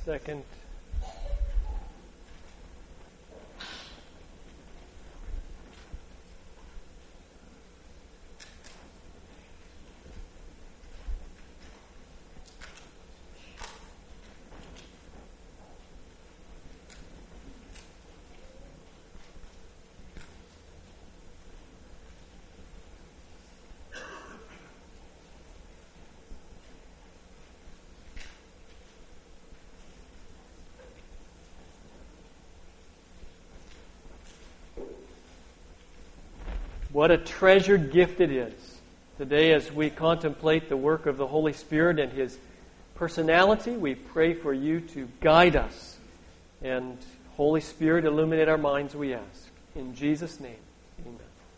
second. What a treasured gift it is. Today, as we contemplate the work of the Holy Spirit and His personality, we pray for you to guide us. And Holy Spirit, illuminate our minds, we ask. In Jesus' name, amen.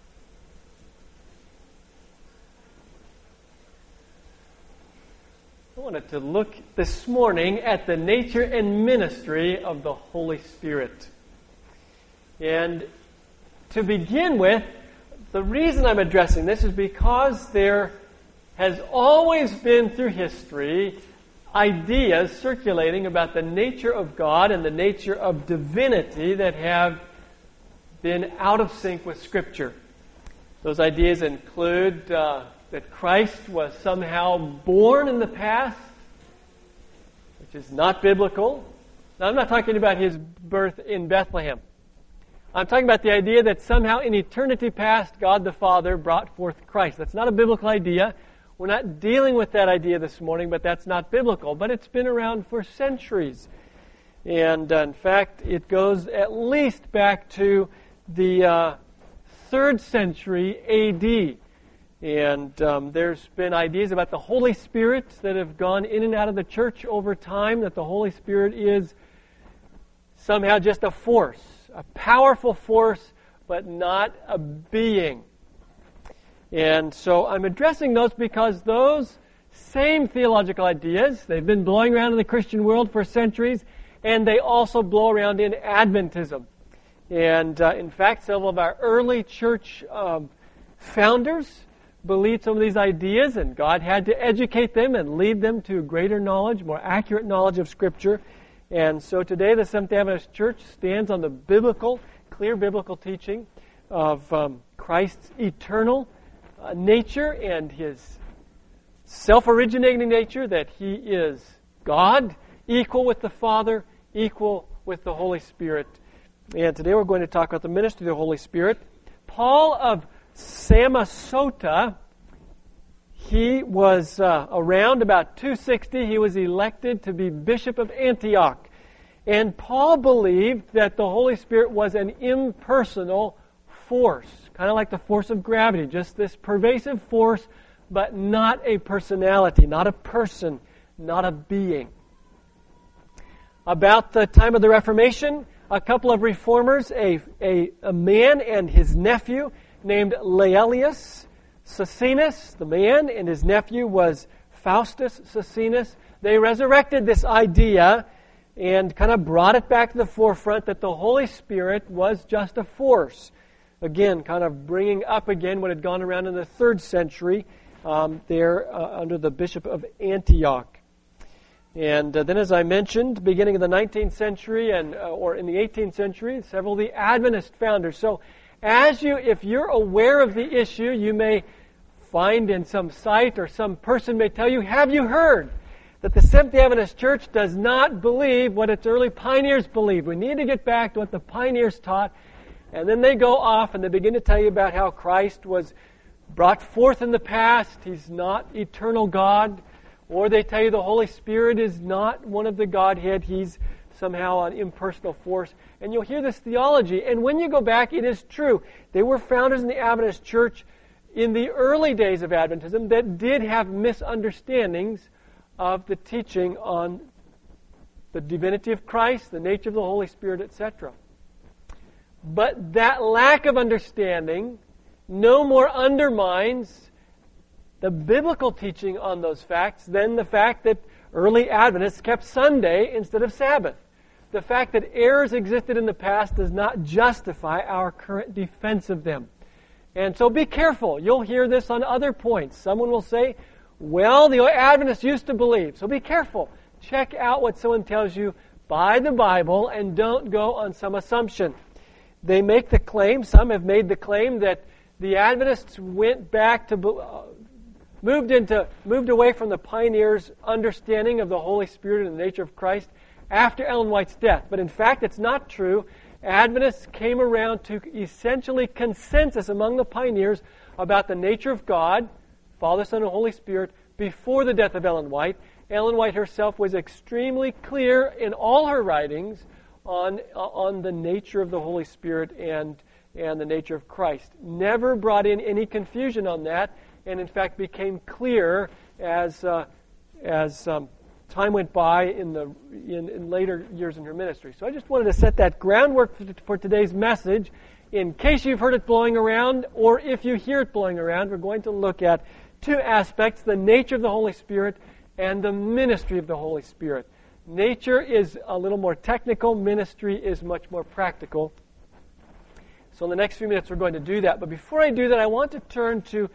I wanted to look this morning at the nature and ministry of the Holy Spirit. And to begin with, the reason I'm addressing this is because there has always been through history ideas circulating about the nature of God and the nature of divinity that have been out of sync with Scripture. Those ideas include that Christ was somehow born in the past, which is not biblical. Now, I'm not talking about His birth in Bethlehem. I'm talking about the idea that somehow in eternity past, God the Father brought forth Christ. That's not a biblical idea. We're not dealing with that idea this morning, but that's not biblical. But it's been around for centuries. And in fact, it goes at least back to the 3rd century A.D. And there's been ideas about the Holy Spirit that have gone in and out of the church over time, that the Holy Spirit is somehow just a force. A powerful force, but not a being. And so I'm addressing those because those same theological ideas, they've been blowing around in the Christian world for centuries, and they also blow around in Adventism. And in fact, several of our early church founders believed some of these ideas, and God had to educate them and lead them to greater knowledge, more accurate knowledge of Scripture. And so today the Seventh-day Adventist Church stands on the clear biblical teaching of Christ's eternal nature and His self-originating nature, that He is God, equal with the Father, equal with the Holy Spirit. And today we're going to talk about the ministry of the Holy Spirit. Paul of Samosata, he was around about 260. He was elected to be Bishop of Antioch. And Paul believed that the Holy Spirit was an impersonal force, kind of like the force of gravity, just this pervasive force, but not a personality, not a person, not a being. About the time of the Reformation, a couple of reformers, a man and his nephew named Laelius Socinus, the man, and his nephew was Faustus Socinus. They resurrected this idea and kind of brought it back to the forefront that the Holy Spirit was just a force. Again, kind of bringing up again what had gone around in the 3rd century there under the Bishop of Antioch. And then, as I mentioned, beginning of the 19th century or in the 18th century, several of the Adventist founders. So if you're aware of the issue, you may find in some site or some person may tell you, have you heard that the Seventh-day Adventist Church does not believe what its early pioneers believed? We need to get back to what the pioneers taught. And then they go off and they begin to tell you about how Christ was brought forth in the past. He's not eternal God. Or they tell you the Holy Spirit is not one of the Godhead. He's somehow an impersonal force. And you'll hear this theology. And when you go back, it is true. They were founders in the Adventist Church in the early days of Adventism that did have misunderstandings of the teaching on the divinity of Christ, the nature of the Holy Spirit, etc. But that lack of understanding no more undermines the biblical teaching on those facts than the fact that early Adventists kept Sunday instead of Sabbath. The fact that errors existed in the past does not justify our current defense of them. And so be careful. You'll hear this on other points. Someone will say, well, the Adventists used to believe. So be careful. check out what someone tells you by the Bible and don't go on some assumption. They make the claim, some have made the claim, that the Adventists went back to moved away from the pioneers' understanding of the Holy Spirit and the nature of Christ after Ellen White's death. But in fact, it's not true. Adventists came around to essentially consensus among the pioneers about the nature of God, Father, Son, and Holy Spirit, before the death of Ellen White. Ellen White herself was extremely clear in all her writings on the nature of the Holy Spirit and the nature of Christ. Never brought in any confusion on that, and in fact became clear as time went by in later years in her ministry. So I just wanted to set that groundwork for today's message. In case you've heard it blowing around, or if you hear it blowing around, we're going to look at two aspects: the nature of the Holy Spirit and the ministry of the Holy Spirit. Nature is a little more technical. Ministry is much more practical. So in the next few minutes we're going to do that. But before I do that, I want to turn to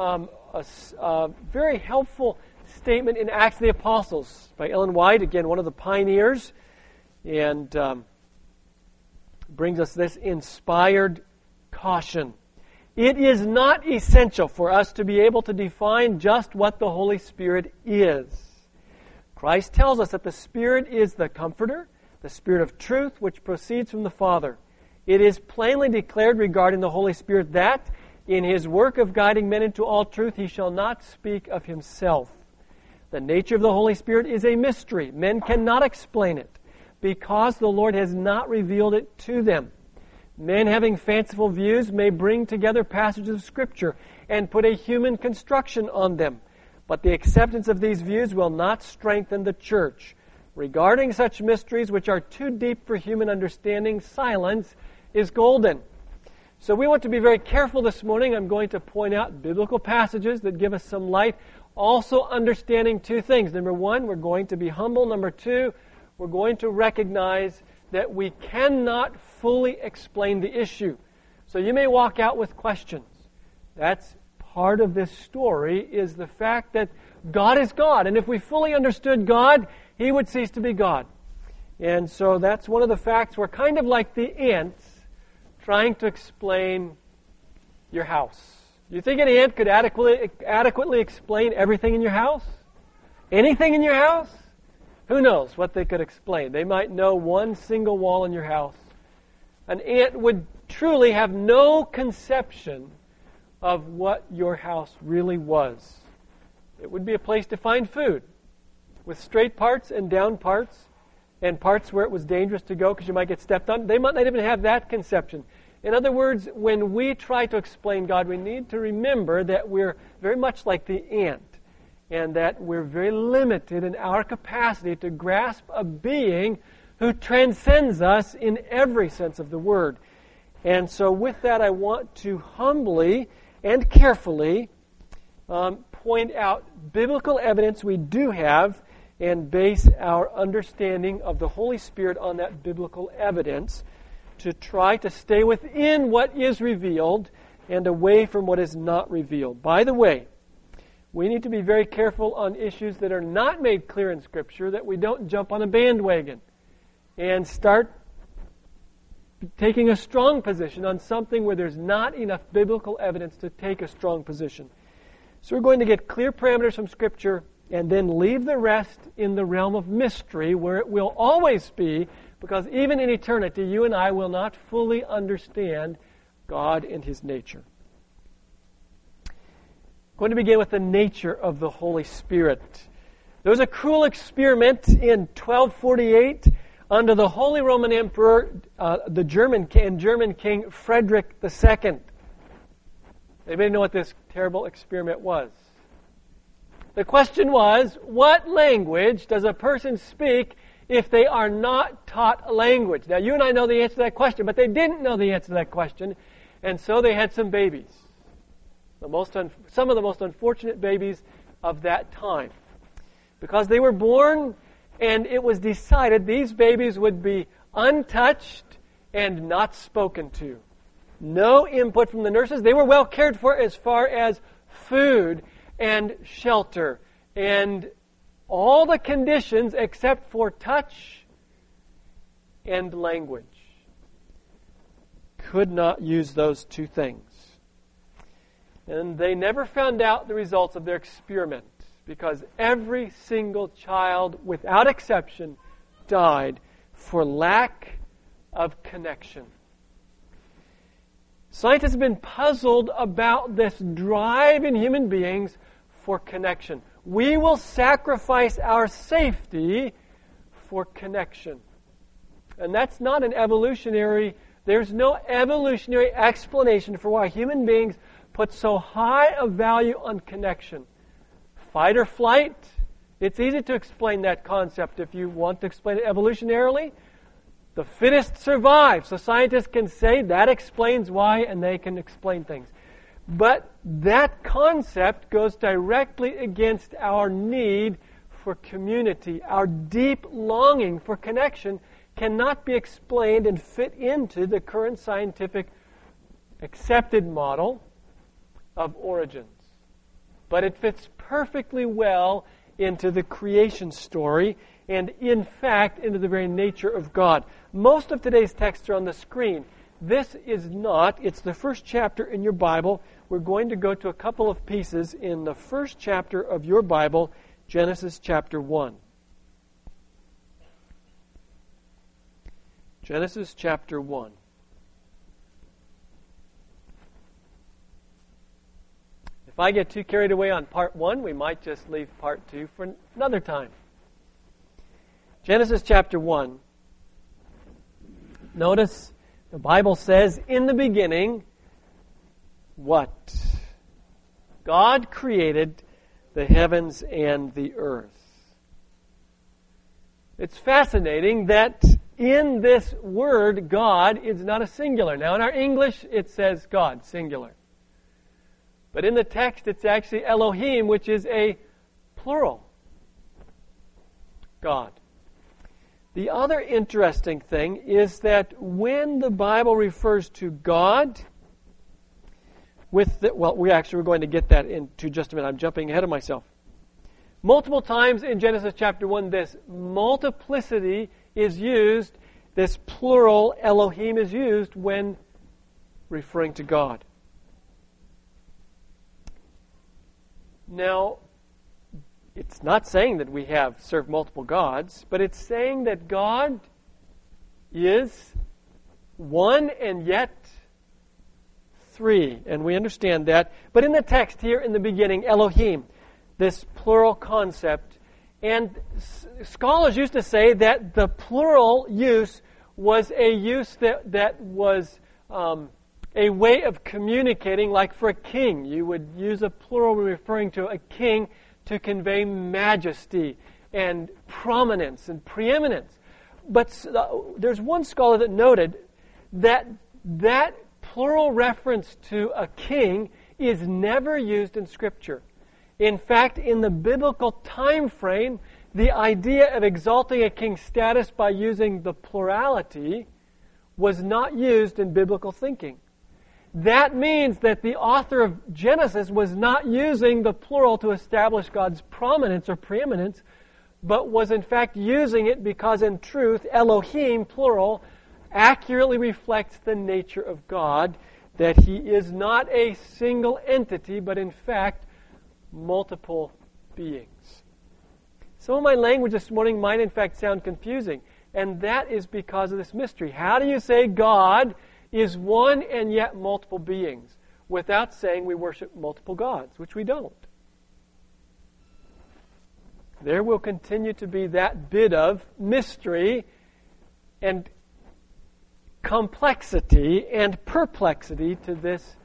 a very helpful statement in Acts of the Apostles by Ellen White, again, one of the pioneers, and brings us this inspired caution. It is not essential for us to be able to define just what the Holy Spirit is. Christ tells us that the Spirit is the Comforter, the Spirit of truth, which proceeds from the Father. It is plainly declared regarding the Holy Spirit that, in His work of guiding men into all truth, He shall not speak of Himself. The nature of the Holy Spirit is a mystery. Men cannot explain it, because the Lord has not revealed it to them. Men having fanciful views may bring together passages of Scripture and put a human construction on them. But the acceptance of these views will not strengthen the church. Regarding such mysteries which are too deep for human understanding, silence is golden. So we want to be very careful this morning. I'm going to point out biblical passages that give us some light. Also understanding two things. Number one, we're going to be humble. Number two, we're going to recognize that we cannot fully explain the issue. So you may walk out with questions. That's part of this story, is the fact that God is God. And if we fully understood God, He would cease to be God. And so that's one of the facts. We're kind of like the ants trying to explain your house. You think an ant could adequately explain everything in your house? Anything in your house? Who knows what they could explain? They might know one single wall in your house. An ant would truly have no conception of what your house really was. It would be a place to find food, with straight parts and down parts, and parts where it was dangerous to go because you might get stepped on. They might not even have that conception. In other words, when we try to explain God, we need to remember that we're very much like the ant, and that we're very limited in our capacity to grasp a being who transcends us in every sense of the word. And so with that, I want to humbly and carefully point out biblical evidence we do have and base our understanding of the Holy Spirit on that biblical evidence, to try to stay within what is revealed and away from what is not revealed. By the way, we need to be very careful on issues that are not made clear in Scripture, that we don't jump on a bandwagon and start taking a strong position on something where there's not enough biblical evidence to take a strong position. So we're going to get clear parameters from Scripture and then leave the rest in the realm of mystery, where it will always be, because even in eternity, you and I will not fully understand God and His nature. I'm going to begin with the nature of the Holy Spirit. There was a cruel experiment in 1248 under the Holy Roman Emperor, the German King Frederick II. Anybody know what this terrible experiment was? The question was, what language does a person speak if they are not taught a language? Now, you and I know the answer to that question, but they didn't know the answer to that question, and so they had some babies. Some of the most unfortunate babies of that time. Because they were born, and it was decided these babies would be untouched and not spoken to. No input from the nurses. They were well cared for as far as food and shelter and all the conditions except for touch and language. Could not use those two things. And they never found out the results of their experiment because every single child, without exception, died for lack of connection. Scientists have been puzzled about this drive in human beings for connection. We will sacrifice our safety for connection. And that's not an evolutionary, there's no evolutionary explanation for why human beings put so high a value on connection. Fight or flight, it's easy to explain that concept if you want to explain it evolutionarily. The fittest survive. So scientists can say that explains why, and they can explain things. But that concept goes directly against our need for community. Our deep longing for connection cannot be explained and fit into the current scientific accepted model of origins. But it fits perfectly well into the creation story and, in fact, into the very nature of God. Most of today's texts are on the screen. This is not. It's the first chapter in your Bible. We're going to go to a couple of pieces in the first chapter of your Bible, Genesis chapter 1. Genesis chapter 1. If I get too carried away on part 1, we might just leave part 2 for another time. Genesis chapter 1. Notice the Bible says, in the beginning, what? God created the heavens and the earth. It's fascinating that in this word, God is not a singular. Now in our English, it says God, singular. But in the text, it's actually Elohim, which is a plural. God. The other interesting thing is that when the Bible refers to God, we're going to get that into just a minute. I'm jumping ahead of myself. Multiple times in Genesis chapter 1, this multiplicity is used, this plural Elohim is used when referring to God. Now, it's not saying that we have served multiple gods, but it's saying that God is one and yet three. And we understand that. But in the text here in the beginning, Elohim, this plural concept. And scholars used to say that the plural use was a use that was a way of communicating, like for a king. You would use a plural when referring to a king to convey majesty and prominence and preeminence. But there's one scholar that noted that that plural reference to a king is never used in Scripture. In fact, in the biblical time frame, the idea of exalting a king's status by using the plurality was not used in biblical thinking. That means that the author of Genesis was not using the plural to establish God's prominence or preeminence, but was in fact using it because in truth, Elohim, plural, accurately reflects the nature of God, that He is not a single entity, but in fact, multiple beings. Some of my language this morning might in fact sound confusing, and that is because of this mystery. How do you say God is one and yet multiple beings without saying we worship multiple gods, which we don't? There will continue to be that bit of mystery and complexity and perplexity to this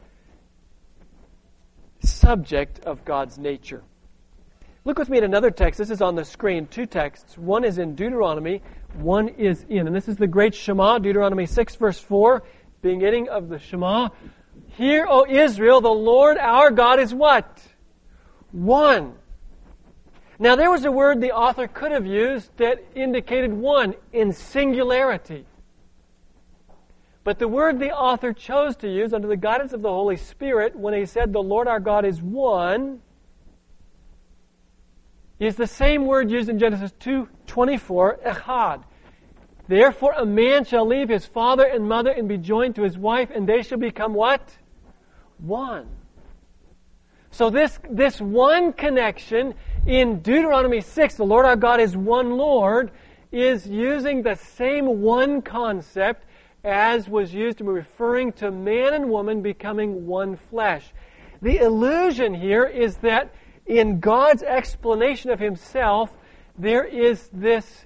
subject of God's nature. Look with me at another text. This is on the screen. Two texts. One is in Deuteronomy. One is and this is the great Shema, Deuteronomy 6, verse 4, beginning of the Shema. Hear, O Israel, the Lord our God is what? One. Now there was a word the author could have used that indicated one in singularity. But the word the author chose to use under the guidance of the Holy Spirit when he said the Lord our God is one is the same word used in Genesis 2:24, echad. Therefore a man shall leave his father and mother and be joined to his wife, and they shall become what? One. So this one connection in Deuteronomy 6, the Lord our God is one Lord, is using the same one concept as was used in referring to man and woman becoming one flesh. The illusion here is that in God's explanation of Himself, there is this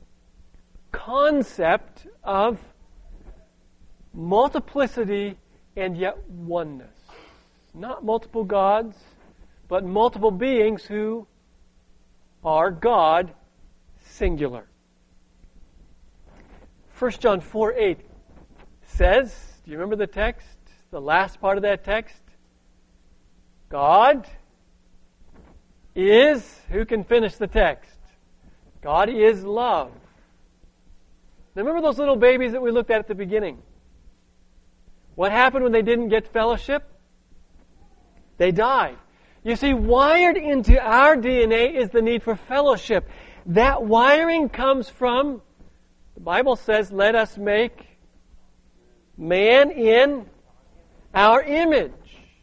concept of multiplicity and yet oneness. Not multiple gods, but multiple beings who are God, singular. 1 John 4:8 says, do you remember the text? The last part of that text? God is, who can finish the text? God is love. Now remember those little babies that we looked at the beginning? What happened when they didn't get fellowship? They died. You see, wired into our DNA is the need for fellowship. That wiring comes from, the Bible says, let us make man in our image.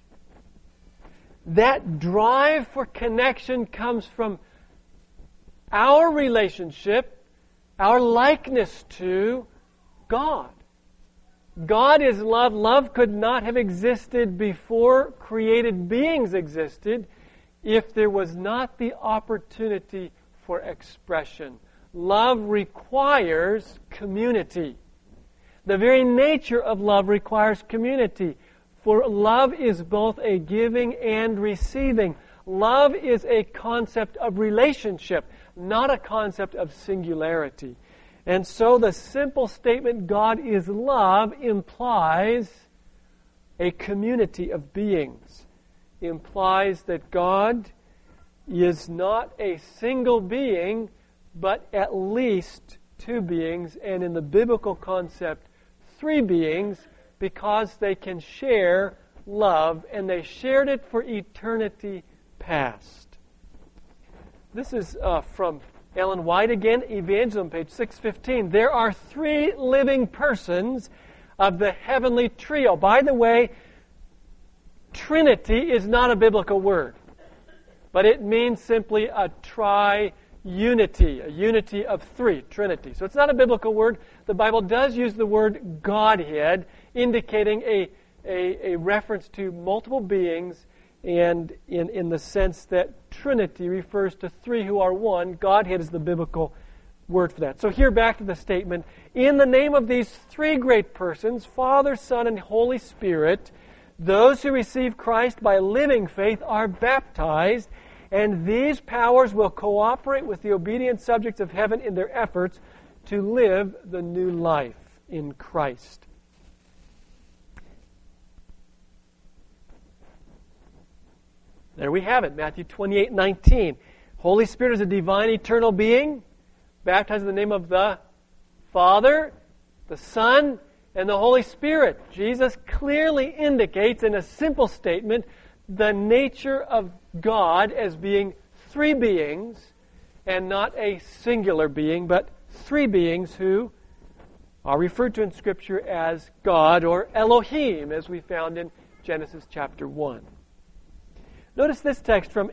That drive for connection comes from our relationship, our likeness to God. God is love. Love could not have existed before created beings existed if there was not the opportunity for expression. Love requires community. The very nature of love requires community. For love is both a giving and receiving. Love is a concept of relationship, not a concept of singularity. And so the simple statement, God is love, implies a community of beings. Implies that God is not a single being, but at least two beings, and in the biblical concept, three beings, because they can share love, and they shared it for eternity past. This is from Ellen White again, Evangelism, page 615. There are three living persons of the heavenly trio. By the way, Trinity is not a biblical word, but it means simply a tri-unity, a unity of three, Trinity. So it's not a biblical word. The Bible does use the word Godhead, indicating a reference to multiple beings, and in the sense that Trinity refers to three who are one. Godhead is the biblical word for that. So here, back to the statement. In the name of these three great persons, Father, Son, and Holy Spirit, those who receive Christ by living faith are baptized, and these powers will cooperate with the obedient subjects of heaven in their efforts to live the new life in Christ. There we have it, Matthew 28:19. Holy Spirit is a divine eternal being, baptized in the name of the Father, the Son, and the Holy Spirit. Jesus clearly indicates in a simple statement the nature of God as being three beings, and not a singular being, but three beings who are referred to in Scripture as God, or Elohim, as we found in Genesis chapter 1. Notice this text from,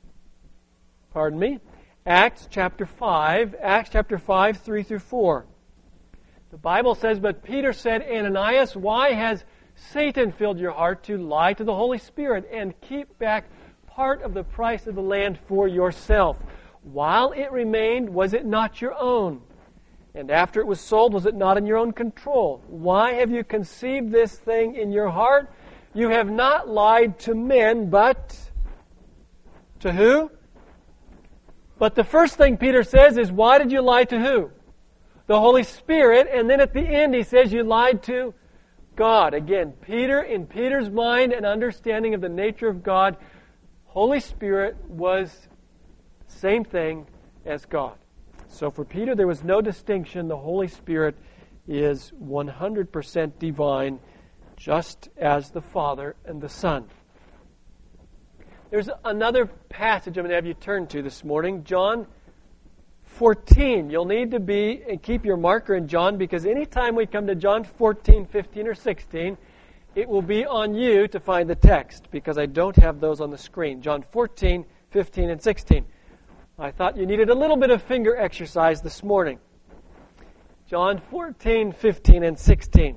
Acts chapter 5, 3-4. The Bible says, but Peter said, Ananias, why has Satan filled your heart to lie to the Holy Spirit and keep back part of the price of the land for yourself? While it remained, was it not your own? And after it was sold, was it not in your own control? Why have you conceived this thing in your heart? You have not lied to men, but to who? But the first thing Peter says is, why did you lie to who? The Holy Spirit. And then at the end he says you lied to God. Again, Peter, in Peter's mind and understanding of the nature of God, Holy Spirit was the same thing as God. So for Peter there was no distinction. The Holy Spirit is 100% divine, just as the Father and the Son. There's another passage I'm going to have you turn to this morning, John 14. You'll need to keep your marker in John, because anytime we come to John 14, 15, or 16, it will be on you to find the text, because I don't have those on the screen. John 14, 15, and 16. I thought you needed a little bit of finger exercise this morning. John 14, 15, and 16.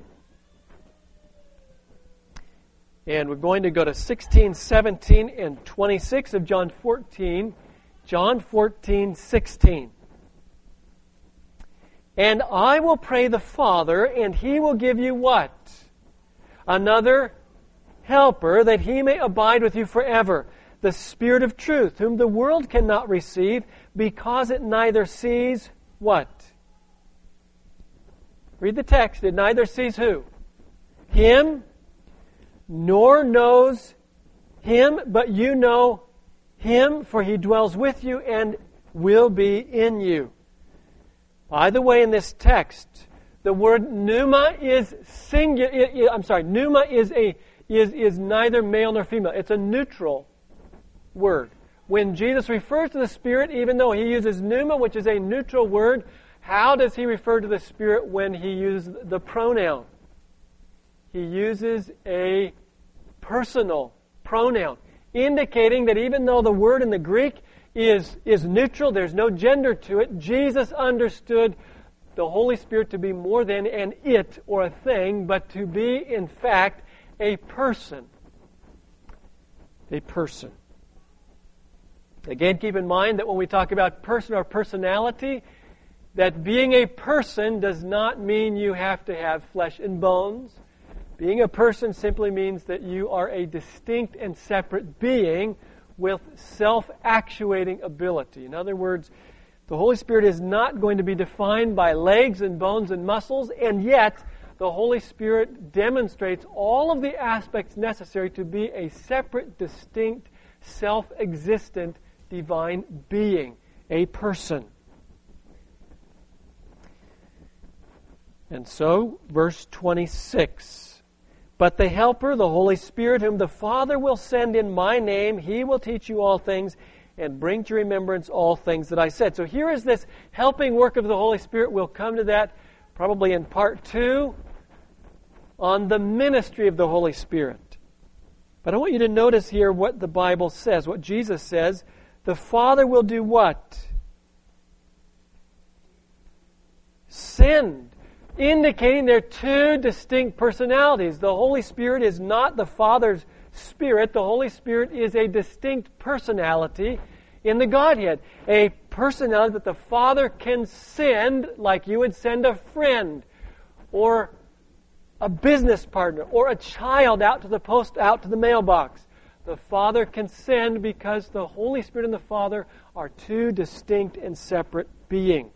And we're going to go to 16, 17, and 26 of John 14. John 14, 16. And I will pray the Father, and He will give you what? Another helper, that He may abide with you forever. The Spirit of truth, whom the world cannot receive, because it neither sees what? Read the text. It neither sees who? Him, nor knows Him, but you know Him, for He dwells with you and will be in you. By the way, in this text, the word pneuma is singular. Pneuma is neither male nor female. It's a neutral word. When Jesus refers to the Spirit, even though He uses pneuma, which is a neutral word, how does He refer to the Spirit when He uses the pronoun? He uses a personal pronoun, indicating that even though the word in the Greek is neutral, there's no gender to it, Jesus understood the Holy Spirit to be more than an it or a thing, but to be, in fact, a person. A person. Again, keep in mind that when we talk about person or personality, that being a person does not mean you have to have flesh and bones. Being a person simply means that you are a distinct and separate being with self-actuating ability. In other words, the Holy Spirit is not going to be defined by legs and bones and muscles, and yet the Holy Spirit demonstrates all of the aspects necessary to be a separate, distinct, self-existent divine being, a person. And so, verse 26. But the Helper, the Holy Spirit, whom the Father will send in my name, He will teach you all things and bring to remembrance all things that I said. So here is this helping work of the Holy Spirit. We'll come to that probably in part 2 on the ministry of the Holy Spirit. But I want you to notice here what the Bible says, what Jesus says. The Father will do what? Send. Indicating there are two distinct personalities. The Holy Spirit is not the Father's Spirit. The Holy Spirit is a distinct personality in the Godhead. A personality that the Father can send, like you would send a friend or a business partner or a child out to the mailbox. The Father can send because the Holy Spirit and the Father are two distinct and separate beings.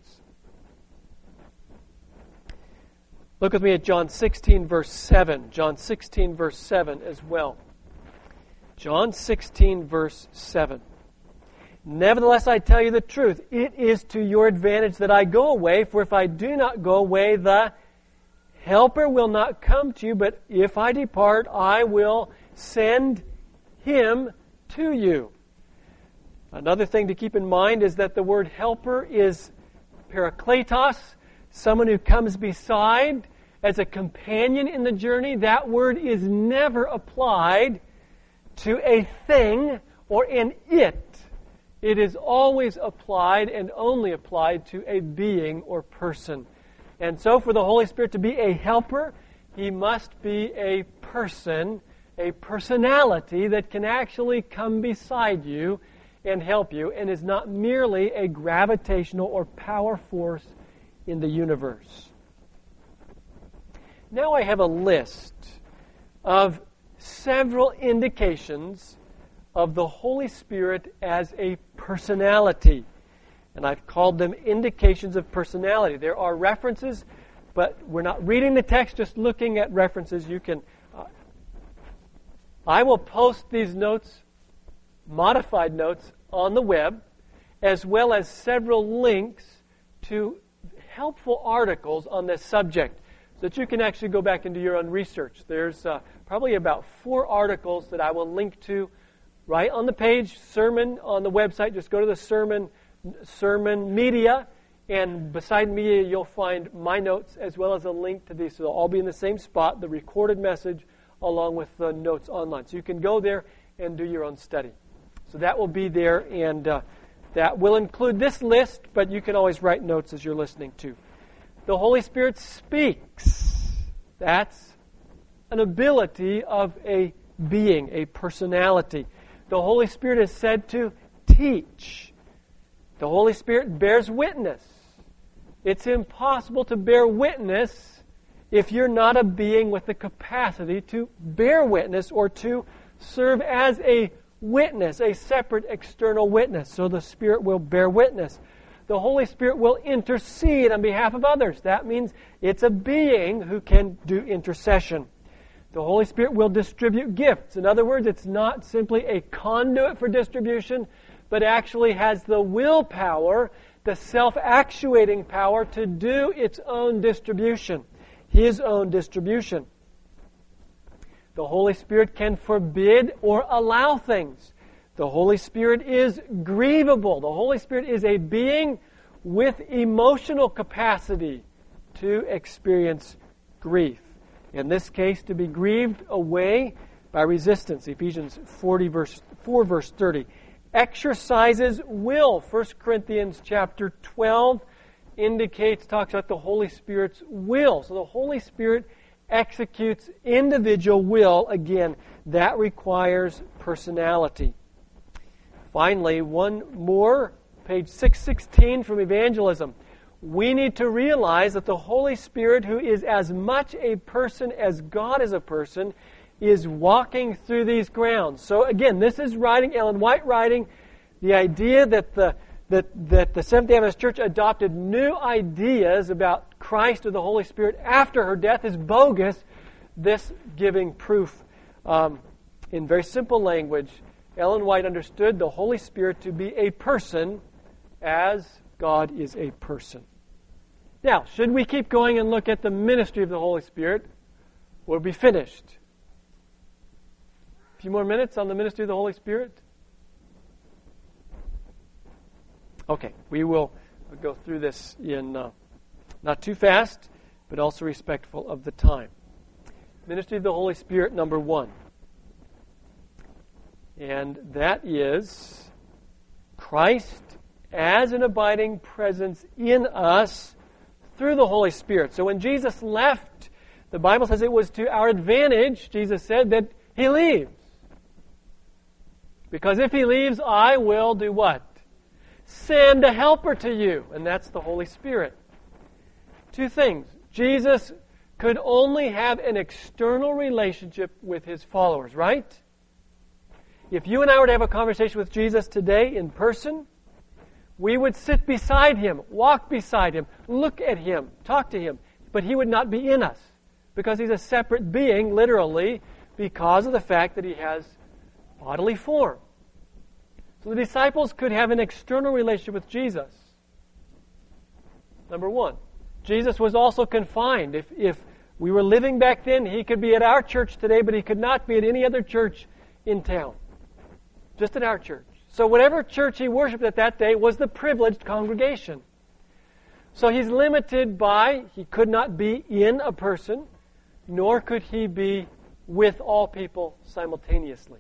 Look with me at John 16, verse 7. John 16, verse 7 as well. John 16, verse 7. Nevertheless, I tell you the truth. It is to your advantage that I go away, for if I do not go away, the Helper will not come to you, but if I depart, I will send Him to you. Another thing to keep in mind is that the word helper is parakletos, someone who comes beside as a companion in the journey. That word is never applied to a thing or an it. It is always applied and only applied to a being or person. And so for the Holy Spirit to be a helper, He must be a person, a personality that can actually come beside you and help you, and is not merely a gravitational or power force in the universe. Now I have a list of several indications of the Holy Spirit as a personality. And I've called them indications of personality. There are references, but we're not reading the text, just looking at references. You can. I will post these notes, modified notes, on the web, as well as several links to helpful articles on this subject, so that you can actually go back and do your own research. There's probably about 4 articles that I will link to right on the page, sermon on the website. Just go to the sermon media, and beside media you'll find my notes as well as a link to these. So they'll all be in the same spot, the recorded message along with the notes online. So you can go there and do your own study. So that will be there, and that will include this list, but you can always write notes as you're listening too. The Holy Spirit speaks. That's an ability of a being, a personality. The Holy Spirit is said to teach. The Holy Spirit bears witness. It's impossible to bear witness if you're not a being with the capacity to bear witness or to serve as a witness, a separate external witness. So the Spirit will bear witness. The Holy Spirit will intercede on behalf of others. That means it's a being who can do intercession. The Holy Spirit will distribute gifts. In other words, it's not simply a conduit for distribution, but actually has the willpower, the self-actuating power to do its own distribution, His own distribution. The Holy Spirit can forbid or allow things. The Holy Spirit is grievable. The Holy Spirit is a being with emotional capacity to experience grief. In this case, to be grieved away by resistance. Ephesians 4 verse 30. Exercises will. 1 Corinthians chapter 12 talks about the Holy Spirit's will. So the Holy Spirit executes individual will. Again, that requires personality. Finally, one more, page 616 from Evangelism. We need to realize that the Holy Spirit, who is as much a person as God is a person, is walking through these grounds. So again, this is Ellen White writing the idea that the Seventh-day Adventist Church adopted new ideas about Christ or the Holy Spirit after her death is bogus. This giving proof in very simple language. Ellen White understood the Holy Spirit to be a person as God is a person. Now, should we keep going and look at the ministry of the Holy Spirit? We'll be finished. A few more minutes on the ministry of the Holy Spirit? Okay, we will go through this in not too fast, but also respectful of the time. Ministry of the Holy Spirit, number 1. And that is Christ as an abiding presence in us through the Holy Spirit. So when Jesus left, the Bible says it was to our advantage, Jesus said, that He leaves. Because if He leaves, I will do what? Send a helper to you. And that's the Holy Spirit. 2 things. Jesus could only have an external relationship with His followers, right? If you and I were to have a conversation with Jesus today in person, we would sit beside Him, walk beside Him, look at Him, talk to Him. But He would not be in us because He's a separate being, literally, because of the fact that He has bodily form. So the disciples could have an external relationship with Jesus. Number 1. Jesus was also confined. If we were living back then, He could be at our church today, but He could not be at any other church in town. Just at our church. So whatever church He worshipped at that day was the privileged congregation. So He's limited by, He could not be in a person, nor could He be with all people simultaneously.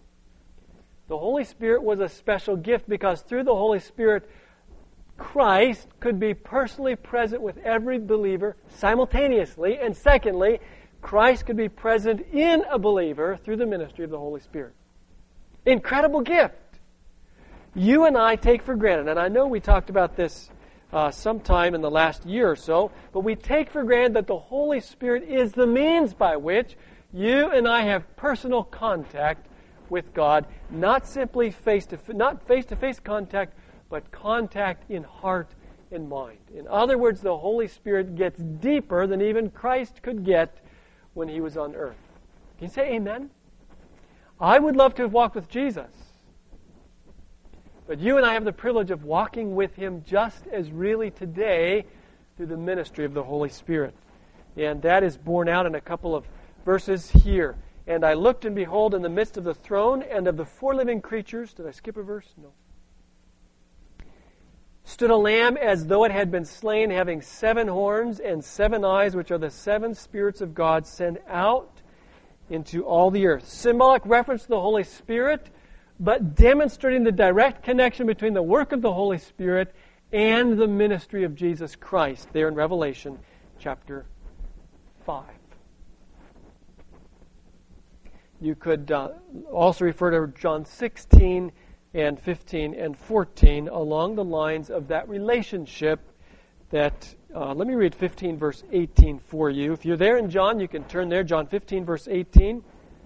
The Holy Spirit was a special gift because through the Holy Spirit, Christ could be personally present with every believer simultaneously. And secondly, Christ could be present in a believer through the ministry of the Holy Spirit. Incredible gift. You and I take for granted, and I know we talked about this sometime in the last year or so, but we take for granted that the Holy Spirit is the means by which you and I have personal contact with God, not simply face-to-face contact, but contact in heart and mind. In other words, the Holy Spirit gets deeper than even Christ could get when He was on earth. Can you say amen? I would love to have walked with Jesus. But you and I have the privilege of walking with Him just as really today through the ministry of the Holy Spirit. And that is borne out in a couple of verses here And I looked, and behold, in the midst of the throne and of the four living creatures, did I skip a verse? No. Stood a lamb as though it had been slain, having 7 horns and 7 eyes, which are the 7 spirits of God sent out into all the earth. Symbolic reference to the Holy Spirit, but demonstrating the direct connection between the work of the Holy Spirit and the ministry of Jesus Christ, there in Revelation chapter 5. You could also refer to John 16 and 15 and 14 along the lines of that relationship that, let me read 15 verse 18 for you. If you're there in John, you can turn there, John 15 verse 18.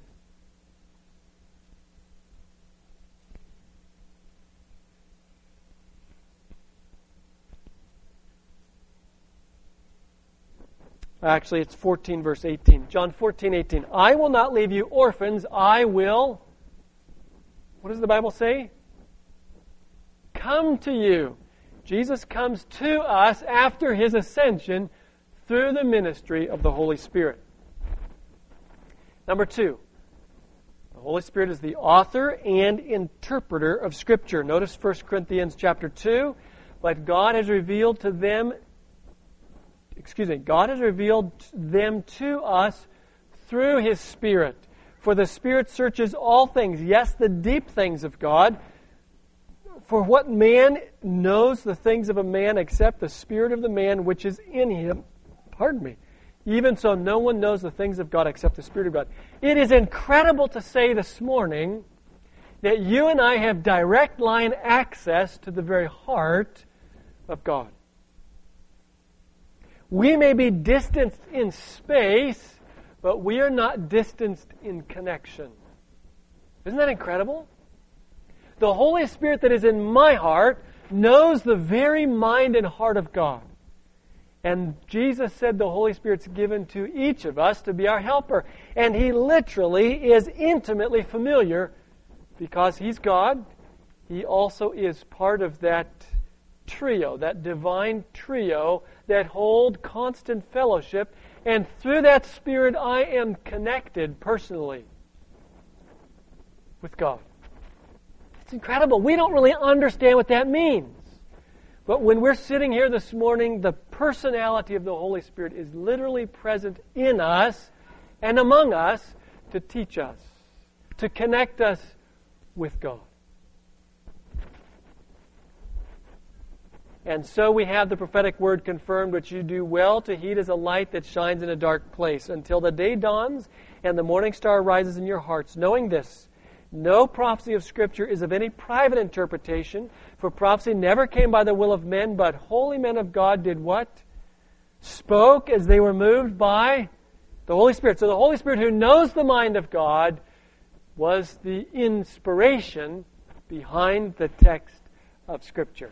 Actually, it's 14 verse 18. John 14, 18. I will not leave you orphans. I will, what does the Bible say? Come to you. Jesus comes to us after His ascension through the ministry of the Holy Spirit. Number 2. The Holy Spirit is the author and interpreter of Scripture. Notice 1 Corinthians chapter 2. But God has revealed them to us through His Spirit. For the Spirit searches all things, yes, the deep things of God. For what man knows the things of a man except the spirit of the man which is in him? Pardon me. Even so, no one knows the things of God except the Spirit of God. It is incredible to say this morning that you and I have direct line access to the very heart of God. We may be distanced in space, but we are not distanced in connection. Isn't that incredible? The Holy Spirit that is in my heart knows the very mind and heart of God. And Jesus said the Holy Spirit's given to each of us to be our helper. And He literally is intimately familiar because He's God. He also is part of that trio, that divine trio that hold constant fellowship. And through that Spirit, I am connected personally with God. It's incredible. We don't really understand what that means. But when we're sitting here this morning, the personality of the Holy Spirit is literally present in us and among us to teach us, to connect us with God. And so we have the prophetic word confirmed, which you do well to heed as a light that shines in a dark place, until the day dawns and the morning star rises in your hearts, knowing this: no prophecy of Scripture is of any private interpretation, for prophecy never came by the will of men, but holy men of God did what? Spoke as they were moved by the Holy Spirit. So the Holy Spirit, who knows the mind of God, was the inspiration behind the text of Scripture.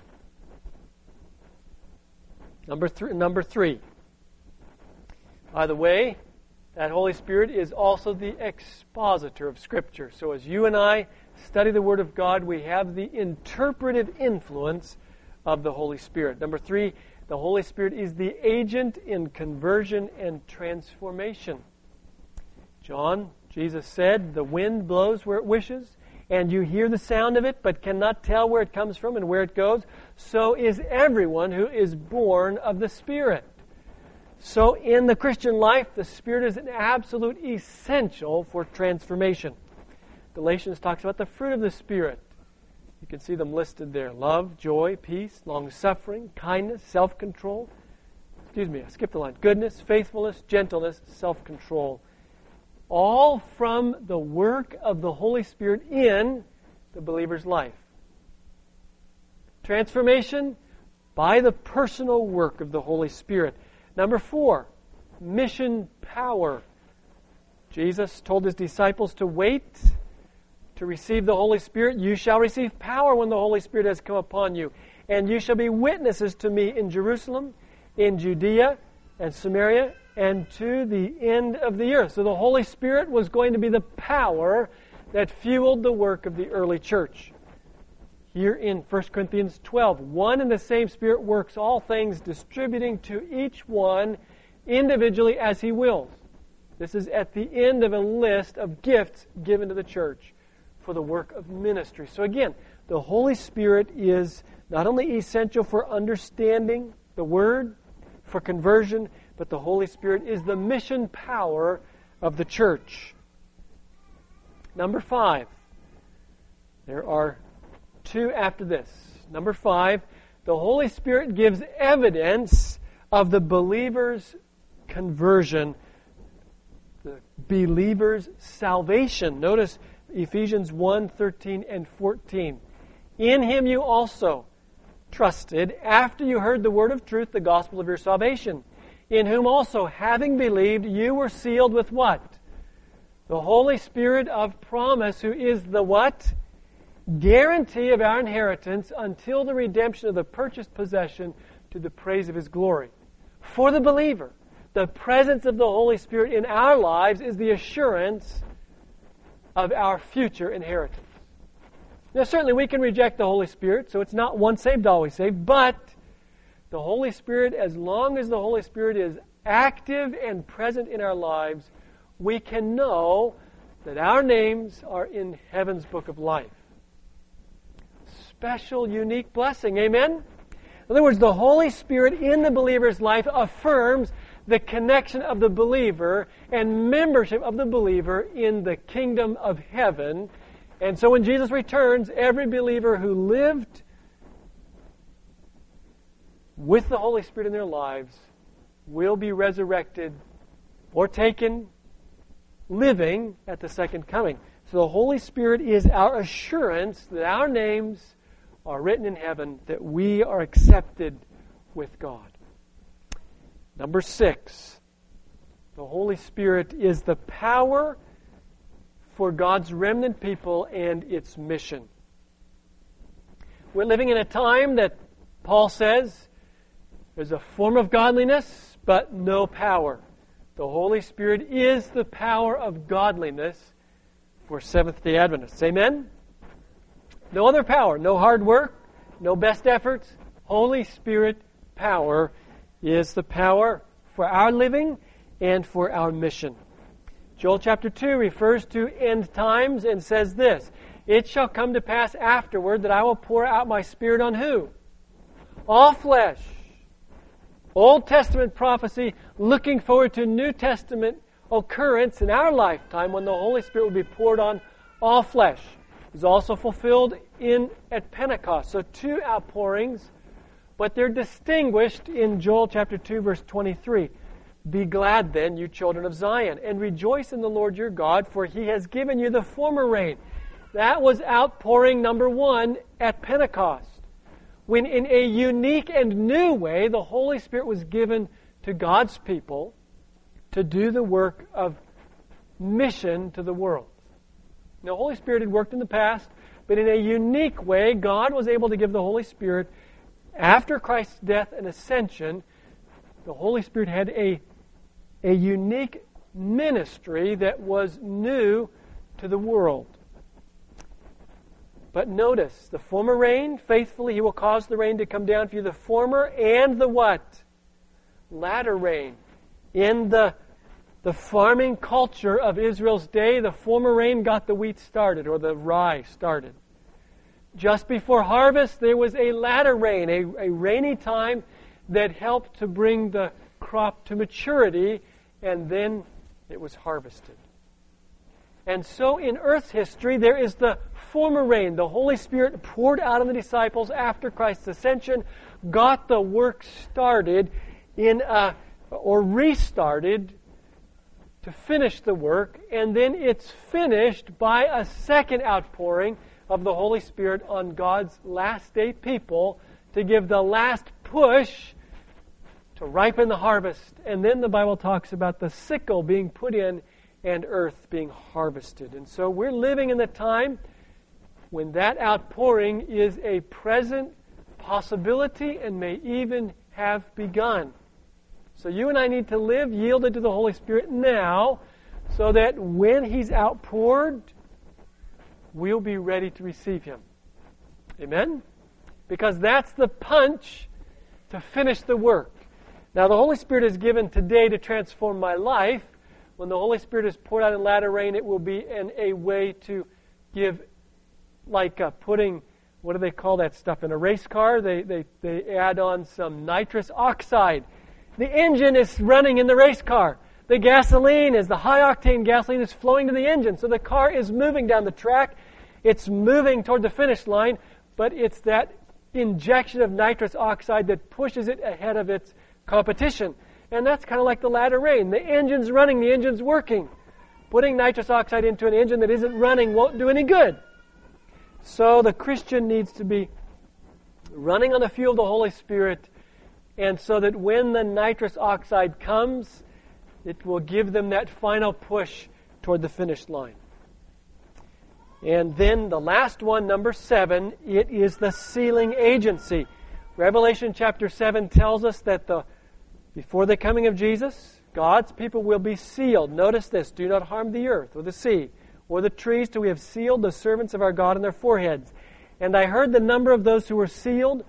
Number three. By the way, that Holy Spirit is also the expositor of Scripture. So as you and I study the Word of God, we have the interpretive influence of the Holy Spirit. Number 3, the Holy Spirit is the agent in conversion and transformation. Jesus said, the wind blows where it wishes, and you hear the sound of it, but cannot tell where it comes from and where it goes. So is everyone who is born of the Spirit. So in the Christian life, the Spirit is an absolute essential for transformation. Galatians talks about the fruit of the Spirit. You can see them listed there. Love, joy, peace, long-suffering, kindness, self-control. I skipped the line. Goodness, faithfulness, gentleness, self-control. All from the work of the Holy Spirit in the believer's life. Transformation by the personal work of the Holy Spirit. Number 4, mission power. Jesus told His disciples to wait to receive the Holy Spirit. You shall receive power when the Holy Spirit has come upon you. And you shall be witnesses to me in Jerusalem, in Judea and Samaria, and to the end of the earth. So the Holy Spirit was going to be the power that fueled the work of the early church. Here in 1 Corinthians 12, one and the same Spirit works all things, distributing to each one individually as He wills. This is at the end of a list of gifts given to the church for the work of ministry. So again, the Holy Spirit is not only essential for understanding the Word, for conversion, but the Holy Spirit is the mission power of the church. Number 5. There are 2 after this. Number 5, the Holy Spirit gives evidence of the believer's conversion, the believer's salvation. Notice Ephesians 1:13 and 14. In Him you also trusted after you heard the word of truth, the gospel of your salvation, in whom also, having believed, you were sealed with what? The Holy Spirit of promise, who is the what? Guarantee of our inheritance until the redemption of the purchased possession to the praise of His glory. For the believer, the presence of the Holy Spirit in our lives is the assurance of our future inheritance. Now, certainly we can reject the Holy Spirit, so it's not once saved, always saved, but the Holy Spirit, as long as the Holy Spirit is active and present in our lives, we can know that our names are in heaven's book of life. Special, unique blessing. Amen? In other words, the Holy Spirit in the believer's life affirms the connection of the believer and membership of the believer in the kingdom of heaven. And so when Jesus returns, every believer who lived with the Holy Spirit in their lives will be resurrected or taken living at the second coming. So the Holy Spirit is our assurance that our names are written in heaven, that we are accepted with God. Number 6, the Holy Spirit is the power for God's remnant people and its mission. We're living in a time that Paul says there's a form of godliness, but no power. The Holy Spirit is the power of godliness for Seventh-day Adventists. Amen? No other power, no hard work, no best efforts. Holy Spirit power is the power for our living and for our mission. Joel chapter 2 refers to end times and says this, it shall come to pass afterward that I will pour out my Spirit on who? All flesh. Old Testament prophecy looking forward to New Testament occurrence in our lifetime when the Holy Spirit will be poured on all flesh. It was also fulfilled at Pentecost. So 2 outpourings, but they're distinguished in Joel chapter 2 verse 23. Be glad then, you children of Zion, and rejoice in the Lord your God, for He has given you the former rain. That was outpouring number 1 at Pentecost, when in a unique and new way the Holy Spirit was given to God's people to do the work of mission to the world. Now, the Holy Spirit had worked in the past, but in a unique way, God was able to give the Holy Spirit, after Christ's death and ascension, the Holy Spirit had a unique ministry that was new to the world. But notice, the former rain, faithfully He will cause the rain to come down for you, the former and the what? Latter rain. In the farming culture of Israel's day, the former rain got the wheat started, or the rye started. Just before harvest, there was a latter rain, a rainy time that helped to bring the crop to maturity, and then it was harvested. And so in Earth's history, there is the former rain. The Holy Spirit poured out on the disciples after Christ's ascension, got the work started or restarted to finish the work, and then it's finished by a second outpouring of the Holy Spirit on God's last day people to give the last push to ripen the harvest. And then the Bible talks about the sickle being put in and earth being harvested. And so we're living in the time when that outpouring is a present possibility and may even have begun. So you and I need to live yielded to the Holy Spirit now, so that when He's outpoured, we'll be ready to receive Him. Amen? Because that's the punch to finish the work. Now, the Holy Spirit is given today to transform my life, when the Holy Spirit is poured out in latter rain, it will be a way to give, like putting, what do they call that stuff in a race car? They add on some nitrous oxide. The engine is running in the race car. The gasoline is, the high-octane gasoline is flowing to the engine. So the car is moving down the track. It's moving toward the finish line, but it's that injection of nitrous oxide that pushes it ahead of its competition. And that's kind of like the latter rain. The engine's running, the engine's working. Putting nitrous oxide into an engine that isn't running won't do any good. So the Christian needs to be running on the fuel of the Holy Spirit, and so that when the nitrous oxide comes, it will give them that final push toward the finish line. And then the last one, number 7, it is the sealing agency. Revelation chapter 7 tells us that before the coming of Jesus, God's people will be sealed. Notice this, do not harm the earth or the sea or the trees till we have sealed the servants of our God in their foreheads. And I heard the number of those who were sealed,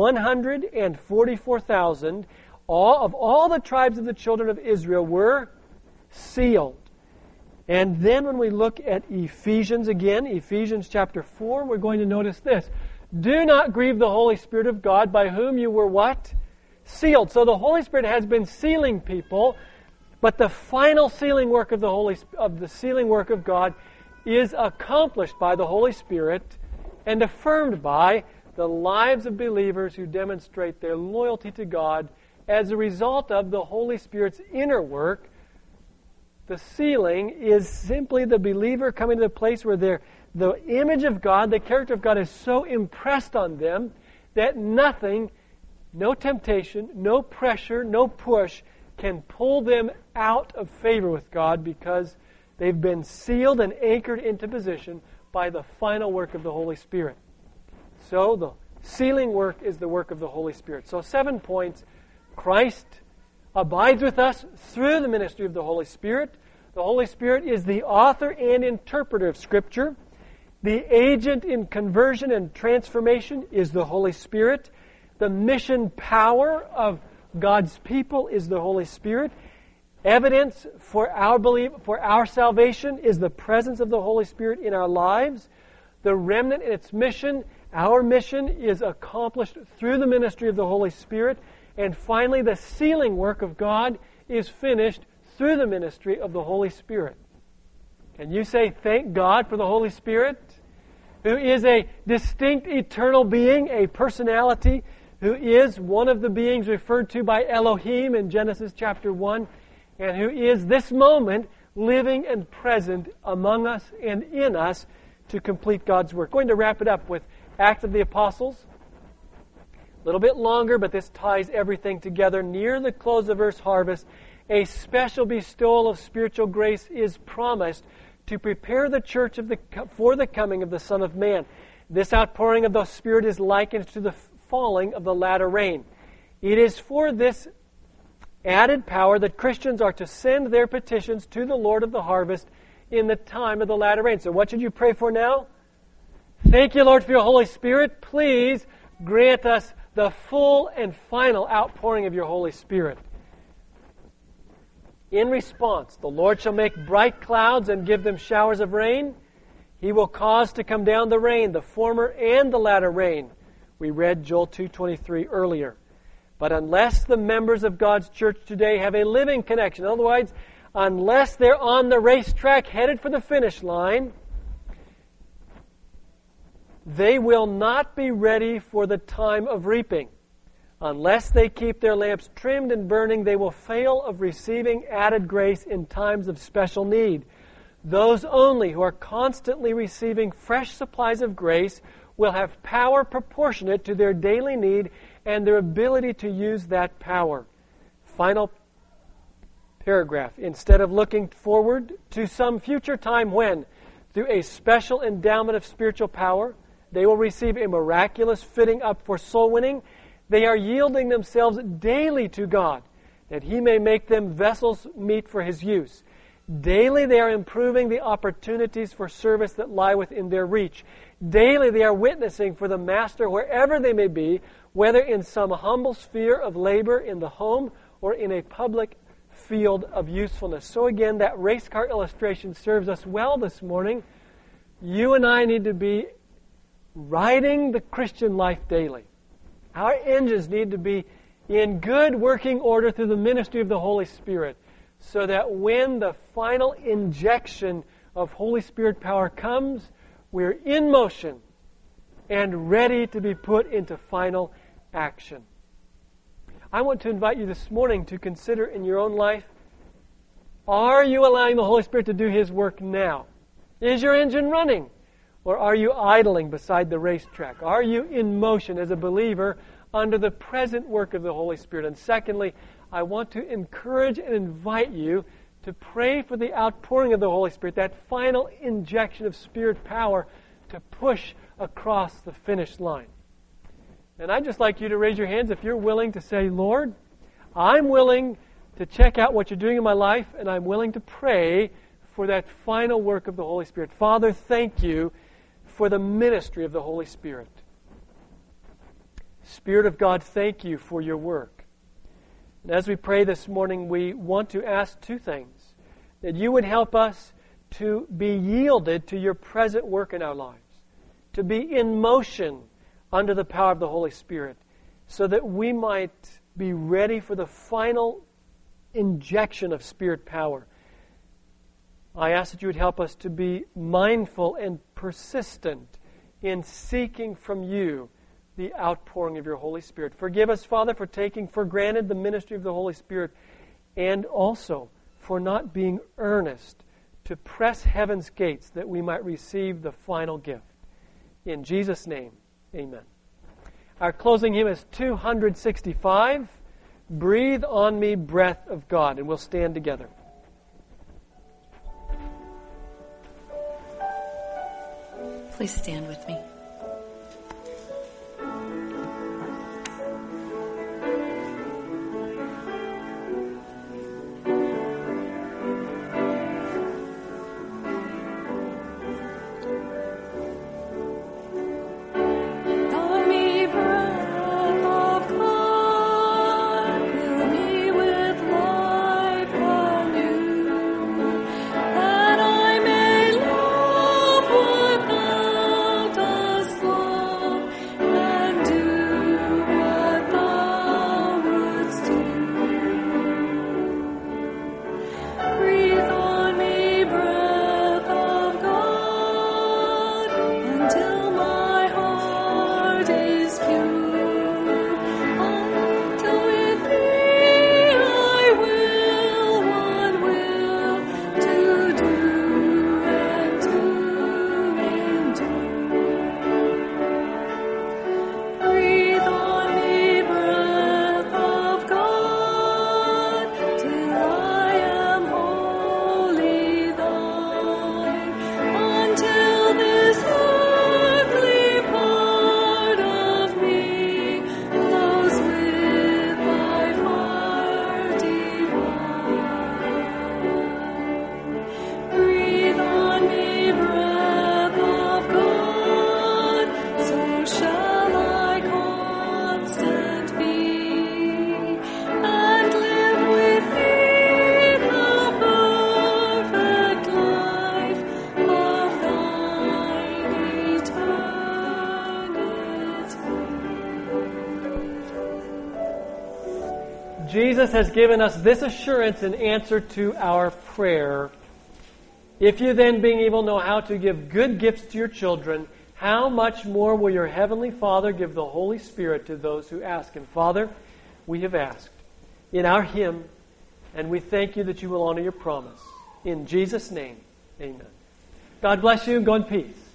144,000. All the tribes of the children of Israel were sealed. And then when we look at Ephesians again, Ephesians chapter 4, we're going to notice this. Do not grieve the Holy Spirit of God, by whom you were what? Sealed. So the Holy Spirit has been sealing people, but the final sealing work of the sealing work of God is accomplished by the Holy Spirit and affirmed by the lives of believers who demonstrate their loyalty to God as a result of the Holy Spirit's inner work. The sealing is simply the believer coming to the place where the image of God, the character of God is so impressed on them that nothing, no temptation, no pressure, no push can pull them out of favor with God, because they've been sealed and anchored into position by the final work of the Holy Spirit. So the sealing work is the work of the Holy Spirit. So 7 points. Christ abides with us through the ministry of the Holy Spirit. The Holy Spirit is the author and interpreter of Scripture. The agent in conversion and transformation is the Holy Spirit. The mission power of God's people is the Holy Spirit. Evidence for our salvation is the presence of the Holy Spirit in our lives. The remnant and its mission, our mission, is accomplished through the ministry of the Holy Spirit. And finally, the sealing work of God is finished through the ministry of the Holy Spirit. Can you say, thank God for the Holy Spirit, who is a distinct eternal being, a personality, who is one of the beings referred to by Elohim in Genesis chapter 1, and who is this moment living and present among us and in us to complete God's work. Going to wrap it up with Acts of the Apostles. A little bit longer, but this ties everything together. Near the close of earth's harvest, a special bestowal of spiritual grace is promised to prepare the church for the coming of the Son of Man. This outpouring of the Spirit is likened to the falling of the latter rain. It is for this added power that Christians are to send their petitions to the Lord of the harvest in the time of the latter rain. So what should you pray for now? Thank you, Lord, for your Holy Spirit. Please grant us the full and final outpouring of your Holy Spirit. In response, the Lord shall make bright clouds and give them showers of rain. He will cause to come down the rain, the former and the latter rain. We read Joel 2:23 earlier. But unless the members of God's church today have a living connection, otherwise, unless they're on the racetrack headed for the finish line, they will not be ready for the time of reaping. Unless they keep their lamps trimmed and burning, they will fail of receiving added grace in times of special need. Those only who are constantly receiving fresh supplies of grace will have power proportionate to their daily need and their ability to use that power. Final paragraph. Instead of looking forward to some future time when, through a special endowment of spiritual power, they will receive a miraculous fitting up for soul winning, they are yielding themselves daily to God, that He may make them vessels meet for His use. Daily they are improving the opportunities for service that lie within their reach. Daily they are witnessing for the Master wherever they may be, whether in some humble sphere of labor in the home or in a public field of usefulness. So again, that race car illustration serves us well this morning. You and I need to be riding the Christian life daily. Our engines need to be in good working order through the ministry of the Holy Spirit, so that when the final injection of Holy Spirit power comes, we're in motion and ready to be put into final action. I want to invite you this morning to consider in your own life, are you allowing the Holy Spirit to do His work now? Is your engine running? Or are you idling beside the racetrack? Are you in motion as a believer under the present work of the Holy Spirit? And secondly, I want to encourage and invite you to pray for the outpouring of the Holy Spirit, that final injection of Spirit power to push across the finish line. And I'd just like you to raise your hands if you're willing to say, Lord, I'm willing to check out what you're doing in my life, and I'm willing to pray for that final work of the Holy Spirit. Father, thank you for the ministry of the Holy Spirit. Spirit of God, thank you for your work. And as we pray this morning, we want to ask two things. That you would help us to be yielded to your present work in our lives. To be in motion under the power of the Holy Spirit, so that we might be ready for the final injection of Spirit power. I ask that you would help us to be mindful and persistent in seeking from you the outpouring of your Holy Spirit. Forgive us, Father, for taking for granted the ministry of the Holy Spirit, and also for not being earnest to press heaven's gates that we might receive the final gift. In Jesus' name, amen. Our closing hymn is 265, Breathe on Me, Breath of God, and we'll stand together. Please stand with me. Jesus has given us this assurance in answer to our prayer. If you then, being able, know how to give good gifts to your children, how much more will your heavenly Father give the Holy Spirit to those who ask Him? Father, we have asked in our hymn, and we thank you that you will honor your promise. In Jesus' name, amen. God bless you and go in peace.